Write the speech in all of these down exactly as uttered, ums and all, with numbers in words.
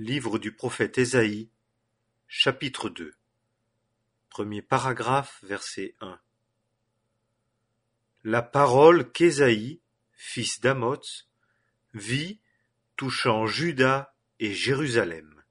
Livre du prophète Ésaïe, chapitre deux. Premier paragraphe, verset un. La parole qu'Ésaïe, fils d'Amoz, vit touchant Juda et Jérusalem.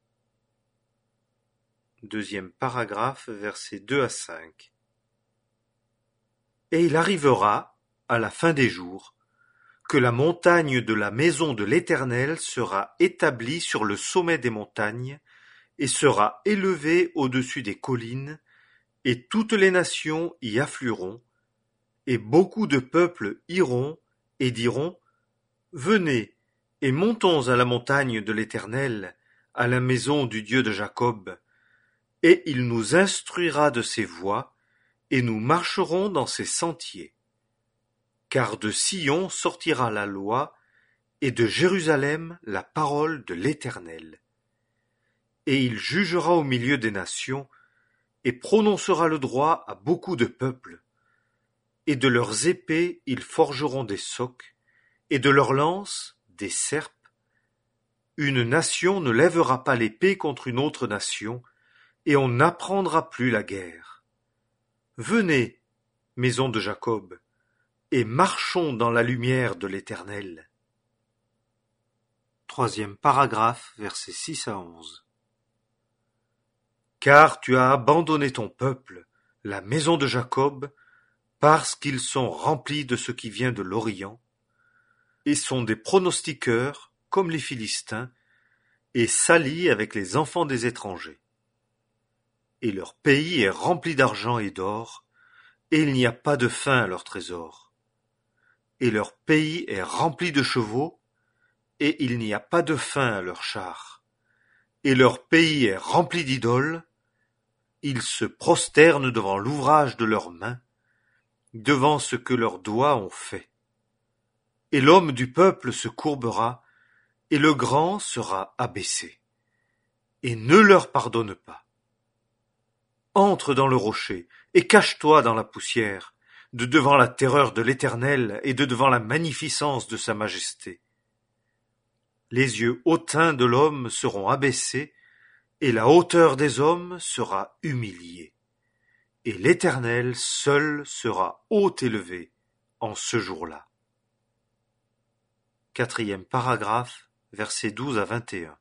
Deuxième paragraphe, versets deux à cinq. Et il arrivera, à la fin des jours, que la montagne de la maison de l'Éternel sera établie sur le sommet des montagnes et sera élevée au-dessus des collines, et toutes les nations y afflueront, et beaucoup de peuples iront et diront : Venez et montons à la montagne de l'Éternel, à la maison du Dieu de Jacob, et il nous instruira de ses voies, et nous marcherons dans ses sentiers. Car de Sion sortira la loi, et de Jérusalem la parole de l'Éternel. Et il jugera au milieu des nations, et prononcera le droit à beaucoup de peuples. Et de leurs épées ils forgeront des socs, et de leurs lances des serpes. Une nation ne lèvera pas l'épée contre une autre nation, et on n'apprendra plus la guerre. Venez, maison de Jacob, et marchons dans la lumière de l'Éternel. Troisième paragraphe, versets six à onze. Car tu as abandonné ton peuple, la maison de Jacob, parce qu'ils sont remplis de ce qui vient de l'Orient, et sont des pronostiqueurs, comme les Philistins, et s'allient avec les enfants des étrangers. Et leur pays est rempli d'argent et d'or, et il n'y a pas de fin à leur trésor. Et leur pays est rempli de chevaux, et il n'y a pas de fin à leurs chars. Et leur pays est rempli d'idoles, ils se prosternent devant l'ouvrage de leurs mains, devant ce que leurs doigts ont fait. Et l'homme du peuple se courbera, et le grand sera abaissé. Et ne leur pardonne pas. Entre dans le rocher, et cache-toi dans la poussière, de devant la terreur de l'Éternel et de devant la magnificence de sa majesté. Les yeux hautains de l'homme seront abaissés, et la hauteur des hommes sera humiliée. Et l'Éternel seul sera haut élevé en ce jour-là. Quatrième paragraphe, versets douze à vingt et un.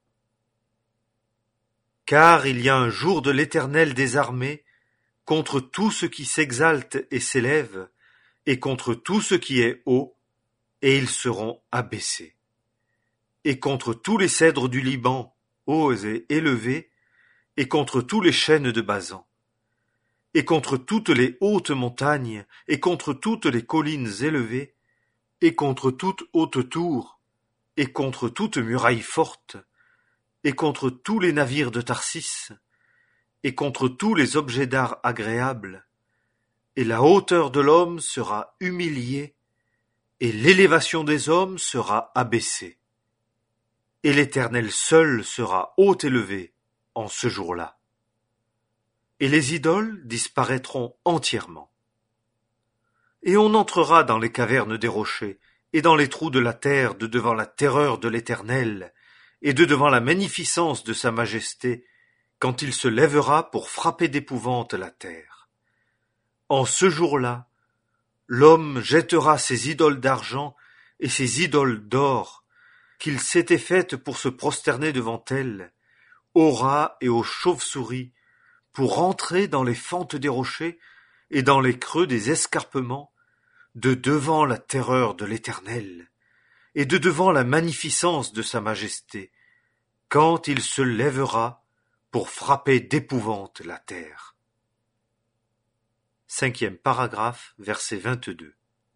Car il y a un jour de l'Éternel des armées, contre tout ce qui s'exalte et s'élève, et contre tout ce qui est haut, et ils seront abaissés. Et contre tous les cèdres du Liban, hauts et élevés, et contre tous les chênes de Basan, et contre toutes les hautes montagnes, et contre toutes les collines élevées, et contre toute haute tour, et contre toute muraille forte, et contre tous les navires de Tarsis, et contre tous les objets d'art agréables, et la hauteur de l'homme sera humiliée, et l'élévation des hommes sera abaissée. Et l'Éternel seul sera haut élevé en ce jour-là. Et les idoles disparaîtront entièrement. Et on entrera dans les cavernes des rochers, et dans les trous de la terre de devant la terreur de l'Éternel, et de devant la magnificence de sa majesté, quand il se lèvera pour frapper d'épouvante la terre. En ce jour-là, l'homme jettera ses idoles d'argent et ses idoles d'or, qu'il s'était faites pour se prosterner devant elles, aux rats et aux chauves-souris, pour entrer dans les fentes des rochers et dans les creux des escarpements, de devant la terreur de l'Éternel, et de devant la magnificence de sa majesté, quand il se lèvera pour frapper d'épouvante la terre. Cinquième paragraphe, verset vingt-deux.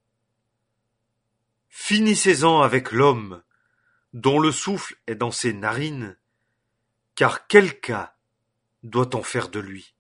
Finissez-en avec l'homme, dont le souffle est dans ses narines, car quel cas doit-on faire de lui?